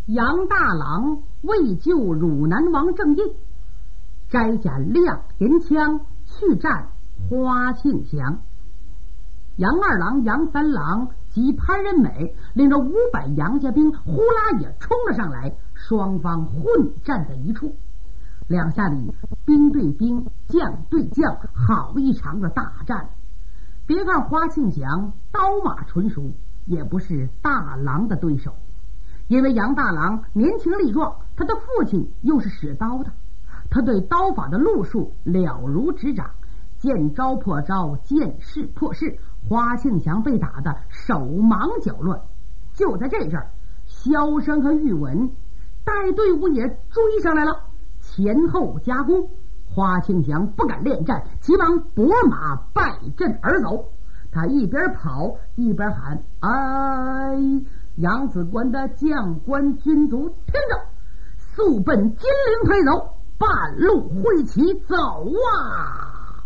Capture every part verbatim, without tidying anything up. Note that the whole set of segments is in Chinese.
杨大郎为救汝南王郑印，摘下亮田枪去战花庆祥。杨二郎、杨三郎及潘仁美领着五百杨家兵呼啦也冲了上来，双方混战在一处。两下里兵对兵，将对将，好一场的大战。别看花庆祥刀马纯熟，也不是大郎的对手。因为杨大郎年轻力壮，他的父亲又是使刀的，他对刀法的路数了如指掌，见招破招，见势破势。花庆祥被打得手忙脚乱。就在这阵儿，萧生和玉文带队伍也追上来了，前后夹攻。花庆祥不敢恋战，急忙拨马败阵而走。他一边跑一边喊：哎，扬子关的将官军卒听着，速奔金陵推走，半路挥旗走啊！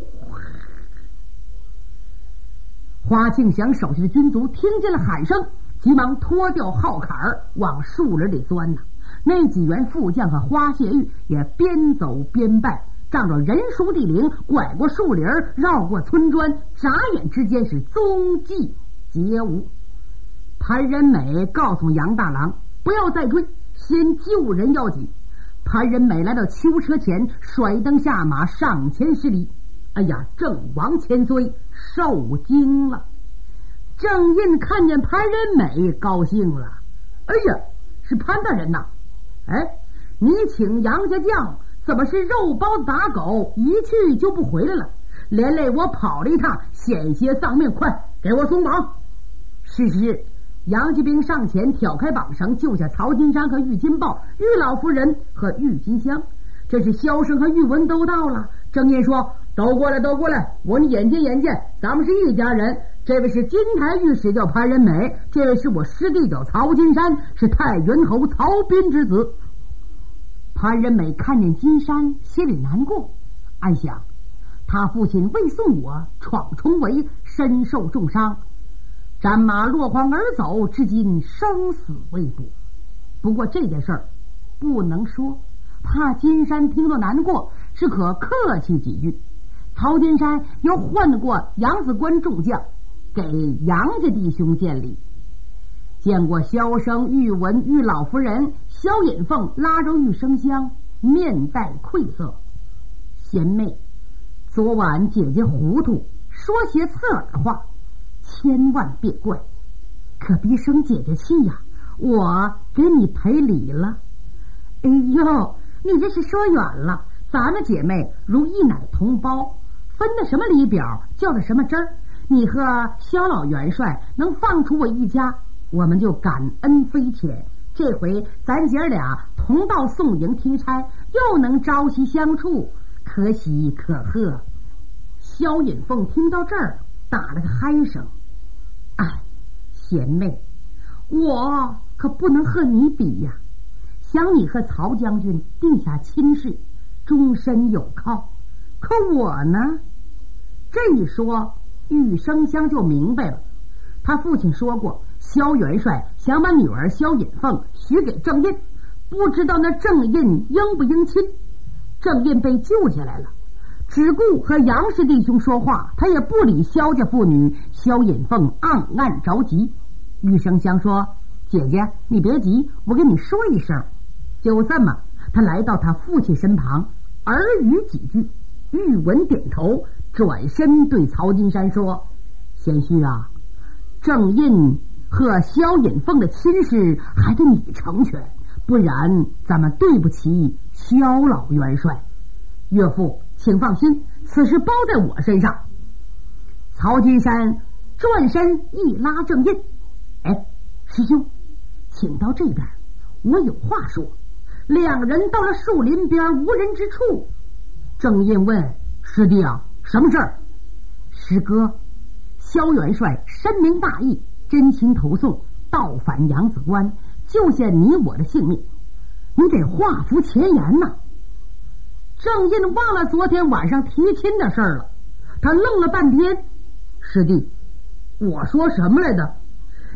花庆祥手下的军卒听见了喊声，急忙脱掉号坎儿往树林里钻呐。那几员副将和花谢玉也边走边败，仗着人熟地灵，拐过树林，绕过村庄，眨眼之间是踪迹皆无。潘仁美告诉杨大郎不要再追，先救人要紧。潘仁美来到囚车前，甩灯下马，上前施礼。哎呀，郑王千岁，受惊了。郑印看见潘仁美高兴了，哎呀，是潘大人呐！哎，你请杨家将怎么是肉包子打狗，一去就不回来了？连累我跑了一趟，险些丧命，快给我松绑！是是，杨家兵上前挑开绑绳，救下曹金山和玉金豹、玉老夫人和玉金香。这是萧生和玉文都到了。郑印说：都过来，都过来，我们眼见眼见，咱们是一家人。这位是金台御史叫潘仁美，这位是我师弟叫曹金山，是太原侯曹彬之子。潘仁美看见金山，心里难过，暗想他父亲未送我闯重围，身受重伤，战马落荒而走，至今生死未卜。不过这件事儿不能说，怕金山听了难过，只可客气几句。曹金山又换过扬子关众将，给杨家弟兄见礼。见过萧生、玉文、玉老夫人，萧引凤拉着玉生香，面带愧色。贤妹，昨晚姐姐糊涂，说些刺耳话，千万别怪，可别生姐姐气呀，我给你赔礼了。哎呦，你这是说远了，咱们姐妹如一奶同胞，分的什么礼表，叫的什么真儿。你和萧老元帅能放出我一家，我们就感恩非浅。这回咱姐俩同到宋营听差，又能朝夕相处，可喜可贺。萧引凤听到这儿，打了个嗨声。哎，贤妹，我可不能和你比呀。想你和曹将军定下亲事，终身有靠，可我呢？这一说，玉生香就明白了。他父亲说过，萧元帅想把女儿萧引凤许给郑印，不知道那郑印应不应亲。郑印被救下来了，只顾和杨氏弟兄说话，他也不理萧家妇女。萧引凤暗暗着急。玉生香说：姐姐你别急，我跟你说一声。就这么，他来到他父亲身旁，耳语几句。玉文点头，转身对曹金山说：贤婿啊，郑印和萧引凤的亲事还得你成全，不然咱们对不起萧老元帅。岳父请放心，此事包在我身上。曹金山转身一拉郑印：哎，师兄，请到这边，我有话说。两人到了树林边无人之处，郑印问：师弟啊，什么事儿？师哥，萧元帅深明大义，真情投送，倒反扬子关，救下你我的性命，你得画符前言呐。郑印忘了昨天晚上提亲的事儿了，他愣了半天。师弟，我说什么来的？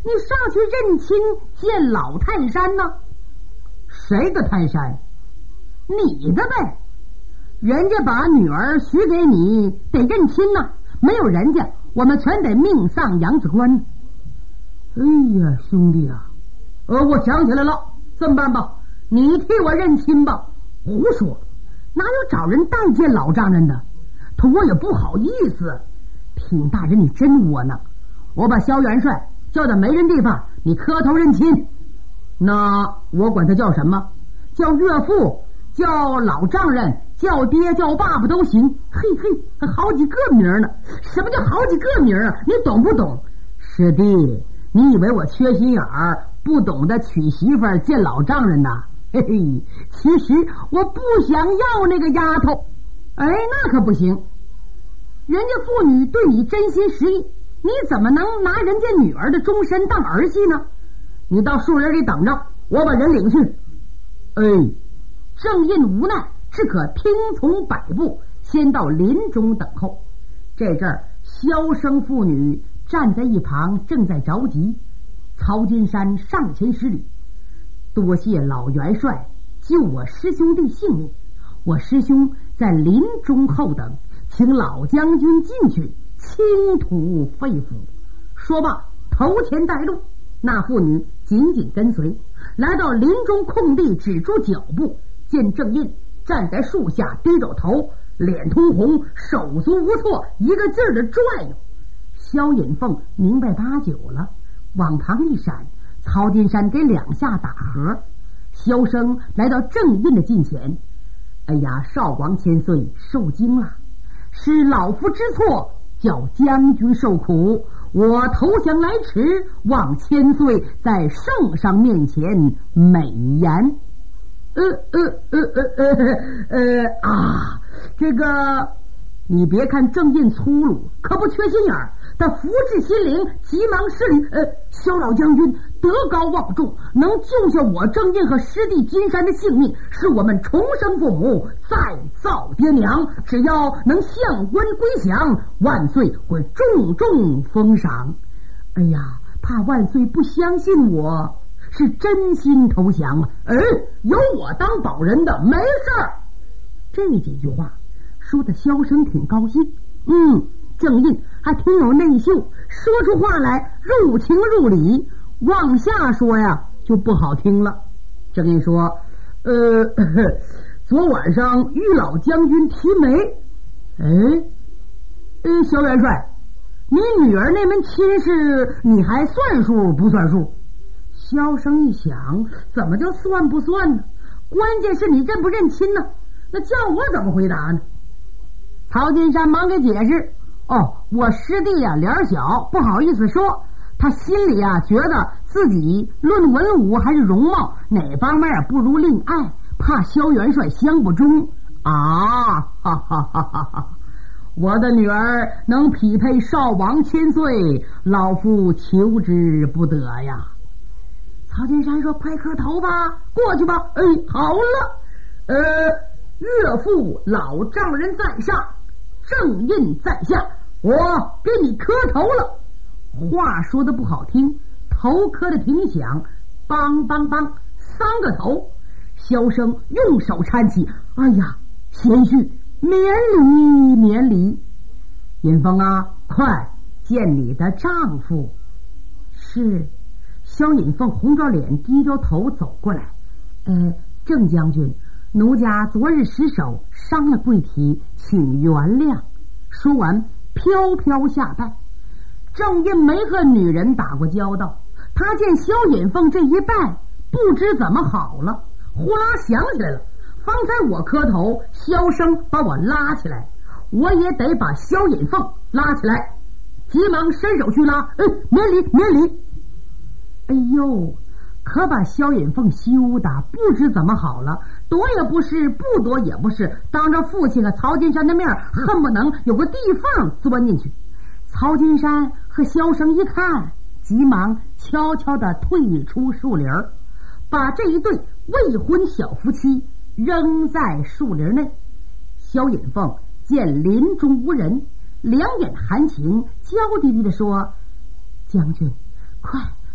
你上去认亲见老泰山呢？谁的泰山？你的呗。人家把女儿许给你，得认亲呢。没有人家，我们全得命丧扬子关。哎呀，兄弟啊，呃，我想起来了，这么办吧，你替我认亲吧。胡说，哪有找人代见老丈人的？可我也不好意思。挺大人，你真窝囊。我把萧元帅叫到没人地方，你磕头认亲。那我管他叫什么？叫岳父，叫老丈人，叫爹，叫爸爸都行。嘿嘿，好几个名呢。什么叫好几个名啊？你懂不懂？师弟，你以为我缺心眼儿，不懂得娶媳妇儿见老丈人呐？嘿嘿，其实我不想要那个丫头。哎，那可不行。人家妇女对你真心实意，你怎么能拿人家女儿的终身当儿戏呢？你到树林里等着，我把人领去。哎，正印无奈，只可听从摆布，先到林中等候。这阵儿，萧生父女站在一旁，正在着急。曹金山上前施礼：“多谢老元帅救我师兄弟性命，我师兄在林中候等，请老将军进去倾吐肺腑。”说罢，头前带路。那妇女紧紧跟随，来到林中空地，止住脚步，见郑印站在树下，低着头，脸通红，手足无措，一个劲儿的拽悠。萧引凤明白八九了，往旁一闪，曹金山给两下打和。萧生来到郑印的近前：“哎呀，少王千岁受惊了，是老夫之错，叫将军受苦。我投降来迟，望千岁在圣上面前美言。”呃呃呃呃呃呃啊，这个你别看郑印粗鲁，可不缺心眼儿。他福至心灵，急忙施礼：“呃，萧老将军德高望重，能救下我郑印和师弟金山的性命，是我们重生父母再造爹娘。只要能相官归降，万岁会重重封赏。”哎呀，怕万岁不相信我是真心投降啊！嗯，有我当保人的，没事儿。这几句话说的萧生挺高兴。嗯，郑印还挺有内秀，说出话来入情入理，往下说呀就不好听了。郑印说：“呃，昨晚上玉老将军提媒。”哎，呃，萧元帅，你女儿那门亲事，你还算数不算数？萧生一想，怎么就算不算呢？关键是你认不认亲呢？那叫我怎么回答呢？曹金山忙给解释：“哦，我师弟呀、啊、脸小，不好意思说。他心里啊觉得自己论文武还是容貌哪方面啊不如令爱，怕萧元帅相不中啊！”哈哈哈哈哈！我的女儿能匹配少王千岁，老夫求之不得呀。曹金山说：“快磕头吧，过去吧。”哎，好了，呃，岳父老丈人在上，正印在下，我给你磕头了。话说的不好听，头磕的挺响，梆梆梆，三个头。萧生用手搀起：“哎呀，贤婿，免礼免礼。引凤啊，快见你的丈夫。”是。萧引凤红着脸低着头走过来：“呃，郑将军，奴家昨日失手伤了贵体，请原谅。”说完飘飘下拜。郑印没和女人打过交道，他见萧引凤这一拜，不知怎么好了，呼啦想起来了，方才我磕头，萧生把我拉起来，我也得把萧引凤拉起来。急忙伸手去拉：“哎，免礼免礼。”哎呦，可把萧引凤羞的不知怎么好了，躲也不是，不躲也不是，当着父亲和曹金山的面，恨不能有个地方钻进去。曹金山和萧生一看，急忙悄悄地退出树林，把这一对未婚小夫妻扔在树林内。萧引凤见林中无人，两眼含情，娇滴滴地说：“将军，快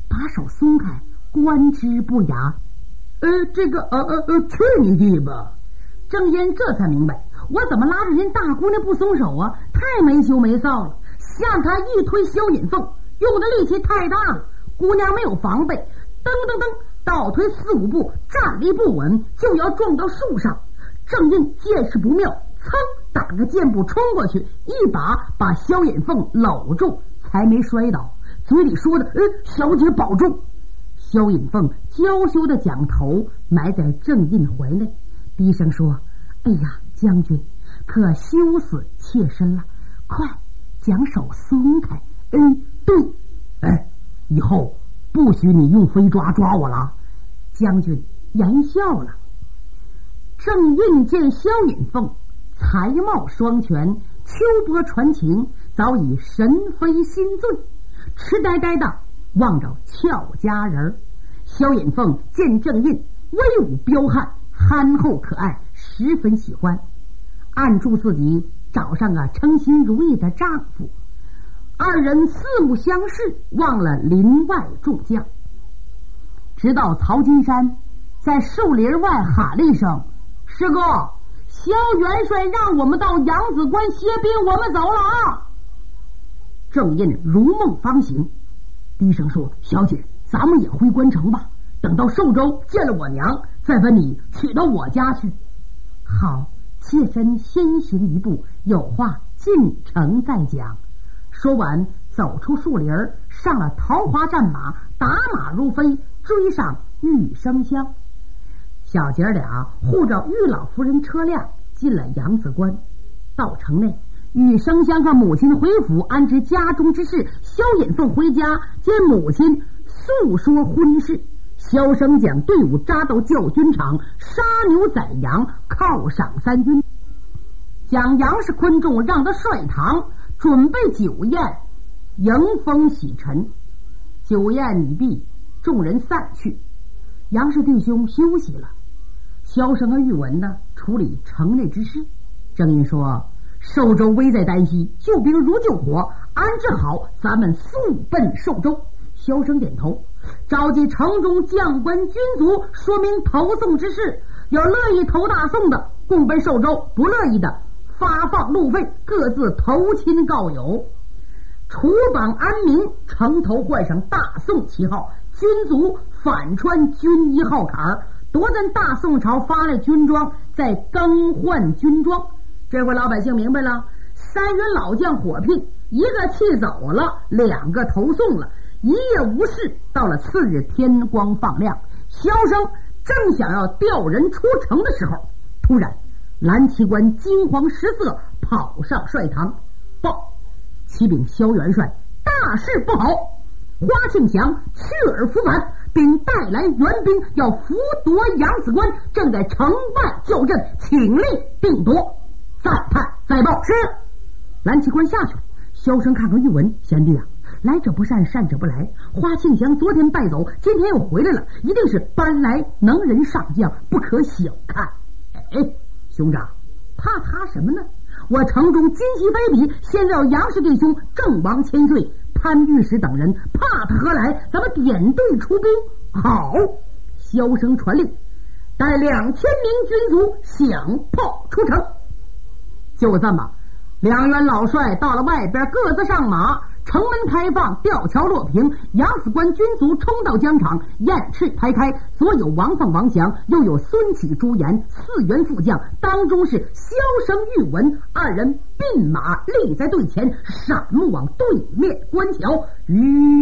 把手松开，观之不雅。呃，这个呃呃呃，去你的吧！郑燕这才明白，我怎么拉着人大姑娘不松手啊？太没羞没臊了！吓他一推萧引凤，用的力气太大了，姑娘没有防备，噔噔噔倒退四五步，站立不稳，就要撞到树上。郑燕见势不妙，噌打个箭步冲过去，一把把萧引凤搂住，才没摔倒，嘴里说的呃小姐保重。萧引凤娇羞的将头埋在郑印怀内，低声说：哎呀，将军可羞死妾身了，快将手松开。嗯，对。哎，以后不许你用飞抓抓我了。将军言笑了。郑印见萧引凤才貌双全，秋波传情，早已神飞心醉，痴呆呆的望着俏佳人。萧引凤见郑印威武彪悍，憨厚可爱，十分喜欢，暗祝自己找上个称心如意的丈夫。二人四目相视，忘了林外众将。直到曹金山在树林外喊了一声：师哥，萧元帅让我们到扬子关歇兵，我们走了啊！郑印如梦方醒，低声说：小姐，咱们也回关城吧，等到寿州见了我娘，再把你娶到我家去。好，妾身先行一步，有话进城再讲。说完走出树林，上了桃花战马，打马如飞，追上玉生香。小姐俩护着玉老夫人车辆进了扬子关。到城内，玉生香和母亲回府安置家中之事，萧引凤回家见母亲诉说婚事。萧生将队伍扎到教军场，杀牛宰羊，犒赏三军，将杨氏昆仲让到帅堂，准备酒宴，迎风洗尘。酒宴已毕，众人散去，杨氏弟兄休息了。萧生和玉文呢，处理城内之事。郑印说：寿州危在旦夕，救兵如救火，安置好，咱们速奔寿州。萧生点头，召集城中将官军卒，说明投送之事，有乐意投大宋的共奔寿州，不乐意的发放路费，各自投亲告友。楚榜安民，城头换上大宋旗号，军卒反穿军一号坎儿，夺咱大宋朝发来军装，再更换军装。这回老百姓明白了，三员老将火拼，一个气走了，两个投送了，一夜无事。到了次日天光放亮，萧生正想要调人出城的时候，突然蓝旗官惊慌失色，跑上帅堂报：启禀萧元帅，大事不好！花庆祥去而复返，并带来援兵，要伏夺扬子关，正在城外叫阵，请令定夺。再探再报。是。蓝旗官下去了。萧生看看玉文，贤弟啊，来者不善，善者不来。花庆祥昨天败走，今天又回来了，一定是搬来能人上将，不可小看。哎，兄长，怕他什么呢？我城中金旗非比，现在有杨氏弟兄阵亡千岁，潘御史等人，怕他何来？咱们点队出兵。好，萧生传令，带两千名军卒响炮出城。就这么，两员老帅到了外边，各自上马，城门开放，吊桥落平，扬子关军卒冲到疆场，雁翅排开，左有王凤、王祥，右有孙启、朱颜四员副将，当中是萧生、玉文二人并马立在队前，闪目往对面观瞧。吁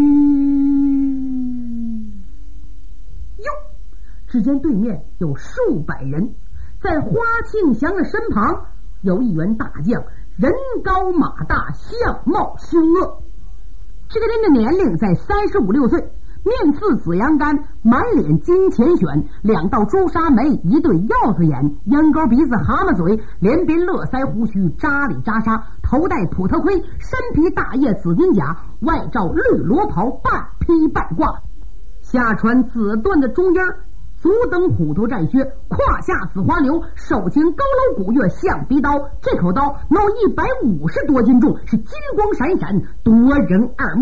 哟，只见对面有数百人，在花庆祥的身旁有一员大将，人高马大，相貌凶恶。这个人的年龄在三十五六岁，面似紫阳干，满脸金钱选，两道朱砂眉，一对药子眼，烟膏鼻子，蛤蟆嘴，连边络腮胡须，扎里扎沙，头戴普头盔，身披大叶紫金甲，外罩绿罗袍，半披半挂，下穿紫缎的中衣，足蹬虎头战靴，胯下紫花流，手擎佝偻古月象鼻刀，这口刀闹一百五十多斤重，是金光闪闪，夺人二目。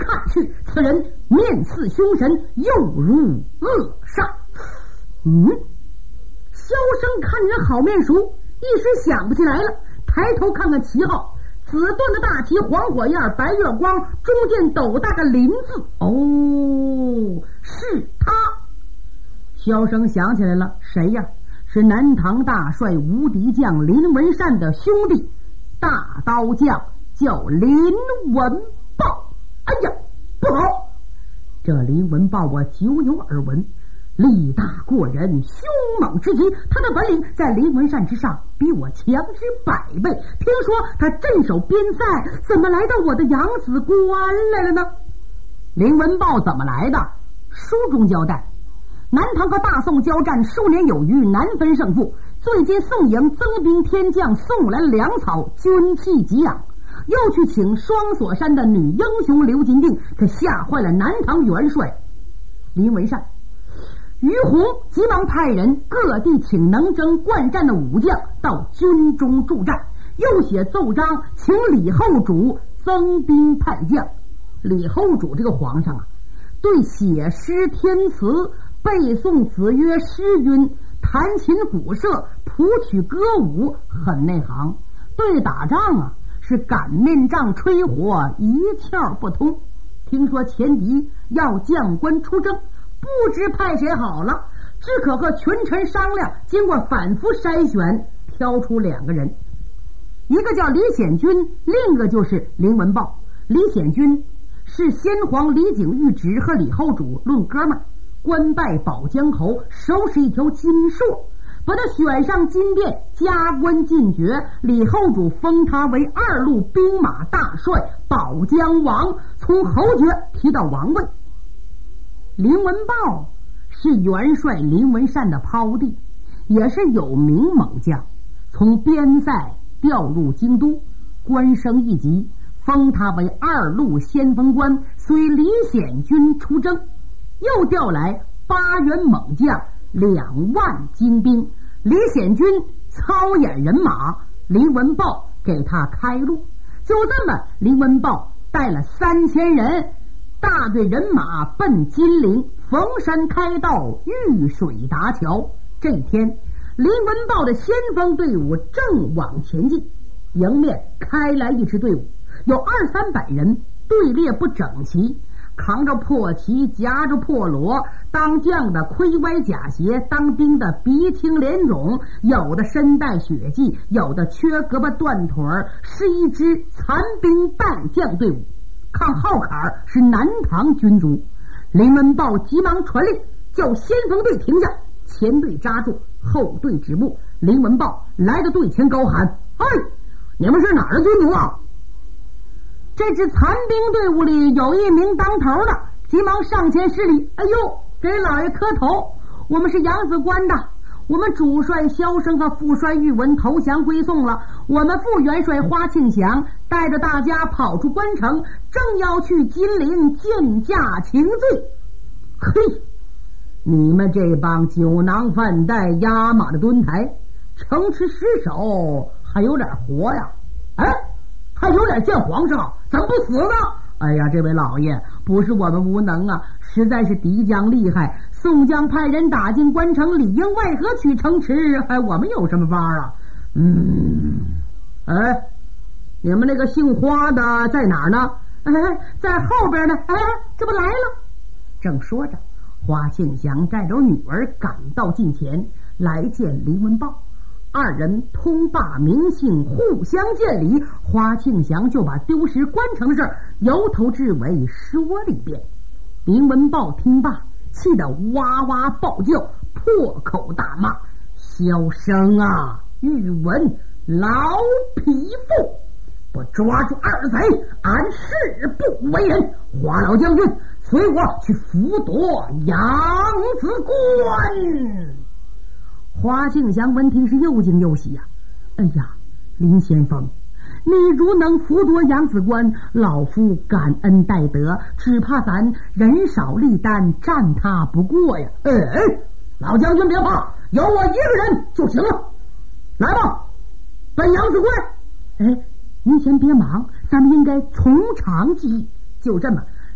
看去此人面似凶神，又如恶煞。嗯，萧生看人好面熟，一时想不起来了，抬头看看旗号，紫盾的大旗，黄火焰，白月光，中间斗大个林字。哦，是他。萧生想起来了，谁呀？是南唐大帅无敌将林文善的兄弟，大刀将叫林文豹。哎呀，不好！这林文豹我久有耳闻，力大过人，凶猛之极，他的本领在林文善之上，比我强之百倍。听说他镇守边塞，怎么来到我的扬子关来了呢？林文豹怎么来的？书中交代，南唐和大宋交战数年有余，难分胜负。最近宋营增兵添将，送来粮草，军器给养，又去请双锁山的女英雄刘金定，可吓坏了南唐元帅林文善。于洪急忙派人各地请能征惯战的武将到军中助战，又写奏章请李后主增兵派将。李后主这个皇上啊，对写诗填词、背诵子曰诗韵、弹琴鼓瑟、谱曲歌舞很内行，对打仗啊是擀面杖吹火一窍不通。听说前敌要将官出征，不知派谁好了，只可和群臣商量，经过反复筛选，挑出两个人，一个叫李显君，另一个就是林文豹。李显君是先皇李景玉侄和李后主论哥们，官拜保江侯，手使一条金槊，把他选上金殿，加官进爵。李后主封他为二路兵马大帅、保江王，从侯爵提到王位。林文豹是元帅林文善的胞弟，也是有名猛将，从边塞调入京都，官升一级，封他为二路先锋官，随李显军出征，又调来八员猛将，两万精兵。李显军操演人马，林文豹给他开路。就这么，林文豹带了三千人，大队人马奔金陵，逢山开道，遇水搭桥。这一天，林文豹的先锋队伍正往前进，迎面开来一支队伍，有二三百人，队列不整齐，扛着破旗，夹着破锣，当将的盔歪甲斜，当兵的鼻青脸肿，有的身带血迹，有的缺胳膊断腿儿，是一支残兵败将队伍。抗号坎是南唐军卒。林文豹急忙传令，叫先锋队停下，前队扎住，后队止步。林文豹来到队前高喊：哎，你们是哪儿的军卒啊？这支残兵队伍里有一名当头的，急忙上前施礼：哎呦，给老爷磕头，我们是扬子关的，我们主帅萧生和副帅玉文投降归宋了，我们副元帅花庆祥带着大家跑出关城，正要去金陵见驾请罪。嘿，你们这帮酒囊饭袋、压马的蹲台，城池失守还有点活呀？哎，还有点见皇上，怎么不死呢？哎呀，这位老爷，不是我们无能啊，实在是敌将厉害，宋将派人打进关城，里应外合取城池，哎，我们有什么法啊？嗯，哎，你们那个姓花的在哪儿呢？哎，在后边呢。哎，这不来了。正说着，花庆祥带着女儿赶到近前，来见林文豹。二人通罢名姓，互相见礼。花庆祥就把丢失关城的事由头至尾说了一遍。林文豹听罢，气得哇哇暴叫，破口大骂：萧生啊，玉文老匹夫，不抓住二贼，俺誓不为人。花老将军，随我去辅夺扬子关。花庆祥闻听是又惊又喜呀、啊！哎呀，林先锋，你如能辅夺扬子关，老夫感恩戴德，只怕咱人少力单，战他不过呀！哎，老将军别怕，有我一个人就行了。来吧，奔扬子关。哎，您先别忙，咱们应该从长计议。就这么，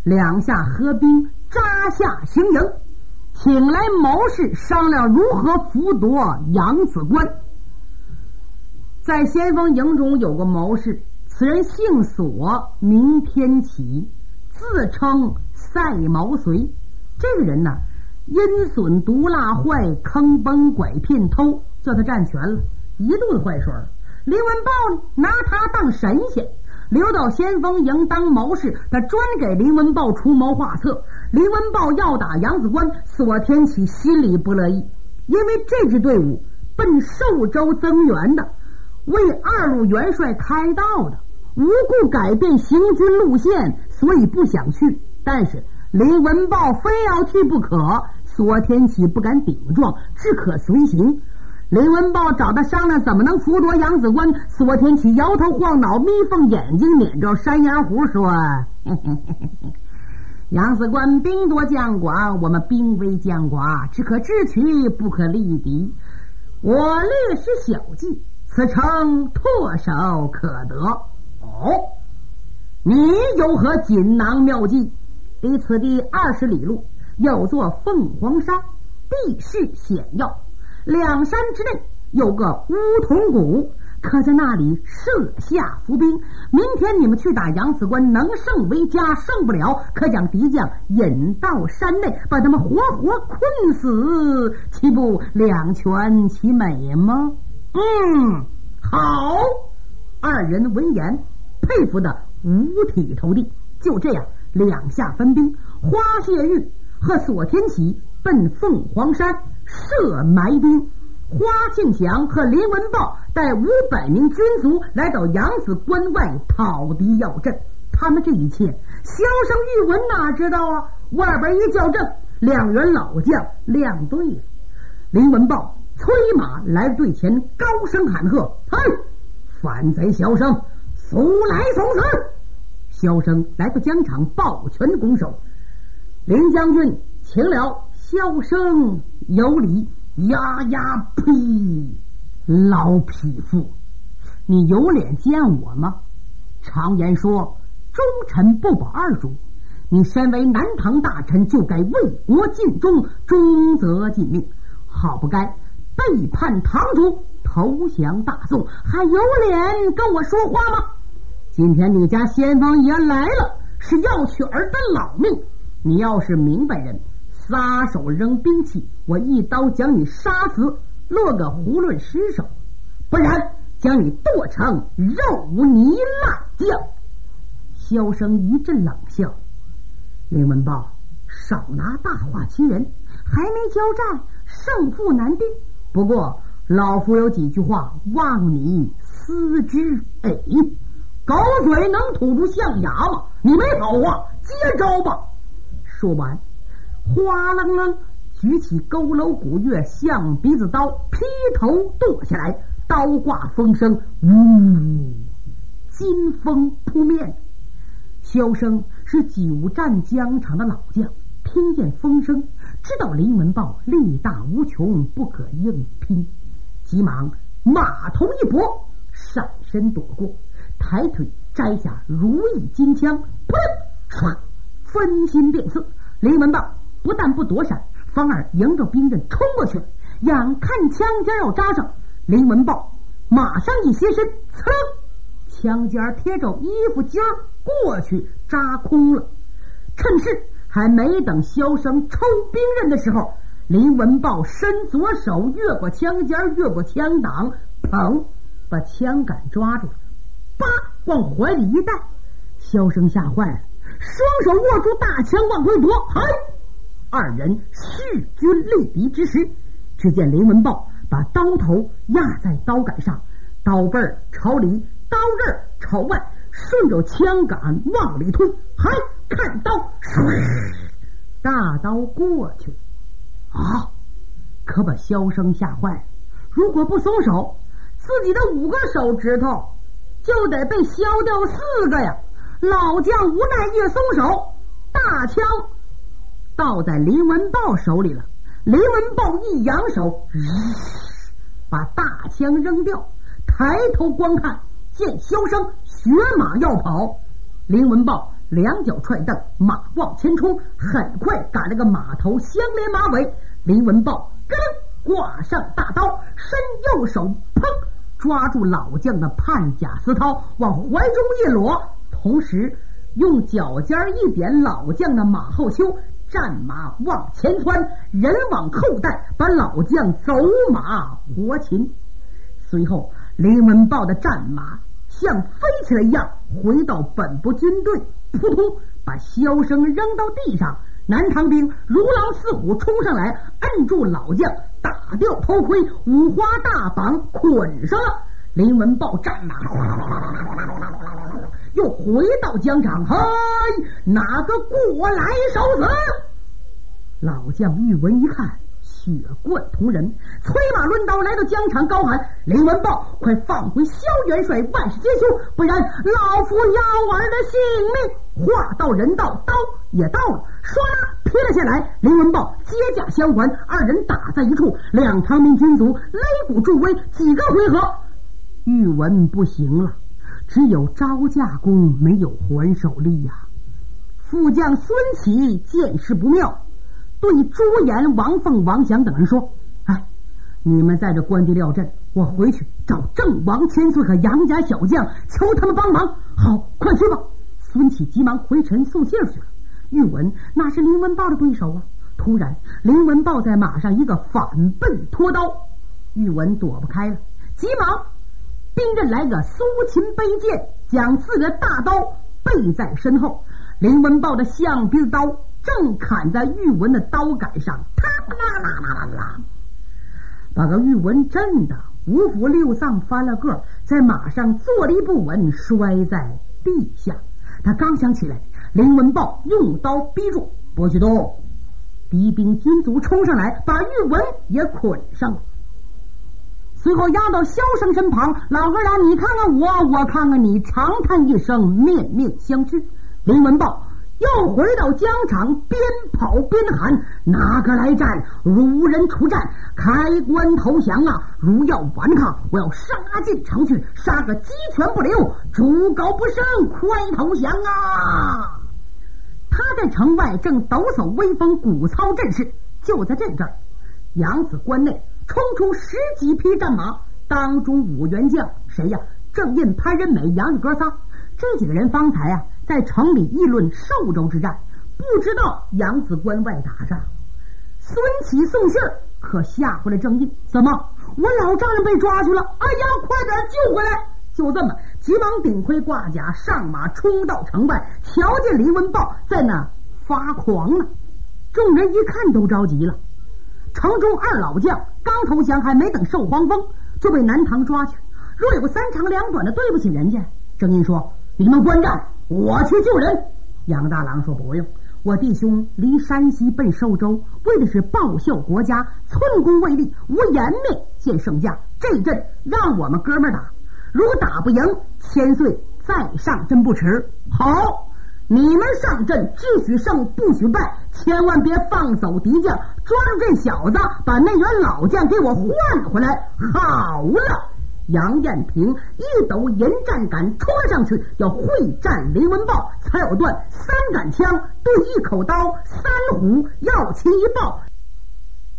两下合兵扎下行营，请来谋士商量如何俘夺扬子关。在先锋营中有个谋士，此人姓索，名天启，自称赛毛遂。这个人呢，阴损毒辣坏，坑崩拐骗偷，叫他占全了，一肚子坏水。林文豹呢，拿他当神仙，留到先锋营当谋士，他专给林文豹出谋划策。林文豹要打扬子关，索天启心里不乐意，因为这支队伍奔寿州增援的，为二路元帅开道的，无故改变行军路线，所以不想去。但是林文豹非要去不可，索天启不敢顶撞，只可随行。林文豹找他商量怎么能俘夺扬子关，索天启摇头晃脑，眯缝眼睛，捻着山羊胡说：嘿嘿嘿嘿，扬子关兵多将广，我们兵微将寡，只可智取，不可力敌。我略施小计，此诚唾手可得。哦，你有何锦囊妙计？离此地二十里路有座凤凰山，地势险要，两山之内有个乌桐谷，可在那里设下伏兵。明天你们去打扬子关，能胜为佳，胜不了可将敌将引到山内，把他们活活困死，岂不两全其美吗？嗯，好。二人闻言佩服得五体投地。就这样，两下分兵，花谢玉和索天启奔凤凰山设埋兵，花庆祥和林文豹带五百名军卒来到扬子关外讨敌要阵。他们这一切，萧生玉文哪知道啊？外边一叫阵，两员老将亮队了。林文豹催马来队前，高声喊喝：“嘿，反贼萧生，速来送死！”萧生来到疆场，抱拳拱手：“林将军请了，萧生有礼。”呀呀呸！老匹夫，你有脸见我吗？常言说，忠臣不保二主，你身为南唐大臣，就该为国尽忠，忠则尽命，好不该背叛堂主，投降大宋，还有脸跟我说话吗？今天你家先锋爷来了，是要取儿的老命，你要是明白人，撒手扔兵器，我一刀将你杀死，落个囫囵尸首；不然将你剁成肉泥辣酱。萧生一阵冷笑：“林文豹，少拿大话欺人，还没交战，胜负难定。不过老夫有几句话望你思之。”哎，狗嘴能吐出象牙吗？你没好话，接招吧。说完，哗楞楞举起佝偻古月象鼻子刀，劈头剁下来，刀挂风声，呜，金风扑面。萧生是久战疆场的老将，听见风声，知道林文豹力大无穷，不可硬拼，急忙马头一搏，闪身躲过，抬腿摘下如意金枪，噗，唰，分心变刺。林文豹不但不躲闪，反而迎着兵刃冲过去了。眼看枪尖要扎上，林文豹马上一斜身，噌，枪尖贴着衣服尖过去扎空了。趁势还没等萧生抽兵刃的时候，林文豹伸左手越过枪尖，越过枪挡，砰，把枪杆抓住了，叭，往怀里一带。萧生吓坏了，双手握住大枪往回夺。嗨！二人势均力敌之时，只见林文豹把刀头压在刀杆上，刀背朝里，刀刃朝外，顺着枪杆往里推。嗨，看刀，大刀过去啊！可把萧生吓坏了，如果不松手，自己的五个手指头就得被削掉四个呀！老将无奈一松手，大枪倒在林文豹手里了。林文豹一扬手，把大枪扔掉，抬头观看，见萧生血马要跑，林文豹两脚踹蹬，马往前冲，很快赶了个马头相连马尾。林文豹咯噔挂上大刀，伸右手砰抓住老将的判甲丝绦，往怀中一裸，同时用脚尖一点老将的马后丘，战马往前窜，人往后带，把老将走马活擒。随后林文豹的战马像飞起来一样回到本部军队，扑通把箫声扔到地上。南唐兵如狼似虎冲上来，摁住老将，打掉头盔，五花大绑捆上了。林文豹战马又回到疆场，嗨，哪个过来受死？老将玉文一看，血贯同人，催马抡刀来到疆场，高喊：林文豹，快放回萧元帅，万事皆休，不然老夫要儿的性命！话到人到，刀也到了，唰啦劈了下来。林文豹接驾相还，二人打在一处，两唐兵军卒擂鼓助威，几个回合，玉文不行了，只有招架功，没有还手力呀、啊。副将孙启见势不妙，对朱颜、王凤、王祥等人说：哎，你们在这关地撂阵，我回去找郑王千岁和杨家小将，求他们帮忙。好，快去吧。孙启急忙回城送信去了。玉文那是林文豹的对手啊！突然林文豹在马上一个反背拖刀，玉文躲不开了，急忙兵刃来个苏秦背剑，将自己的大刀背在身后。林文豹的象鼻子刀正砍在玉文的刀杆上，啪啦啦啦啦啦，把个玉文震得五腑六脏翻了个，在马上坐立不稳，摔在地下。他刚想起来，林文豹用刀逼住，不许动！敌兵军卒冲上来，把玉文也捆上了。随后押到萧生身旁，老哥俩你看看我，我看看你，长叹一声，面面相觑。林文豹又回到疆场，边跑边喊：哪个来战？如人出战，开关投降啊！如要顽抗，我要杀进城去，杀个鸡犬不留，猪狗不剩，快投降啊！他在城外正抖擞威风，鼓操阵势。就在这阵儿，扬子关内冲出十几匹战马，当中五员将谁呀？郑印、潘仁美、杨玉哥仨。这几个人方才啊在城里议论寿州之战，不知道扬子关外打仗。孙启送信儿，可吓回来郑印：怎么我老丈人被抓去了？哎呀，快点救回来！就这么急忙顶盔挂甲，上马冲到城外，瞧见林文豹在那发狂呢。众人一看都着急了。城中二老将刚投降，还没等受黄风，就被南唐抓去。若有个三长两短的，对不起人家。郑印说：你们观战，我去救人。杨大郎说：不用，我弟兄离山西奔寿州，为的是报效国家，寸功未立，无颜面见圣驾。这阵让我们哥们打，如果打不赢，千岁再上阵不迟。好，你们上阵，只许胜不许败，千万别放走敌将，抓住这小子，把那员老将给我换回来。好了。杨艳平一抖银战杆冲了上去，要会战林文豹。蔡有段三杆枪对一口刀，三虎要其一抱，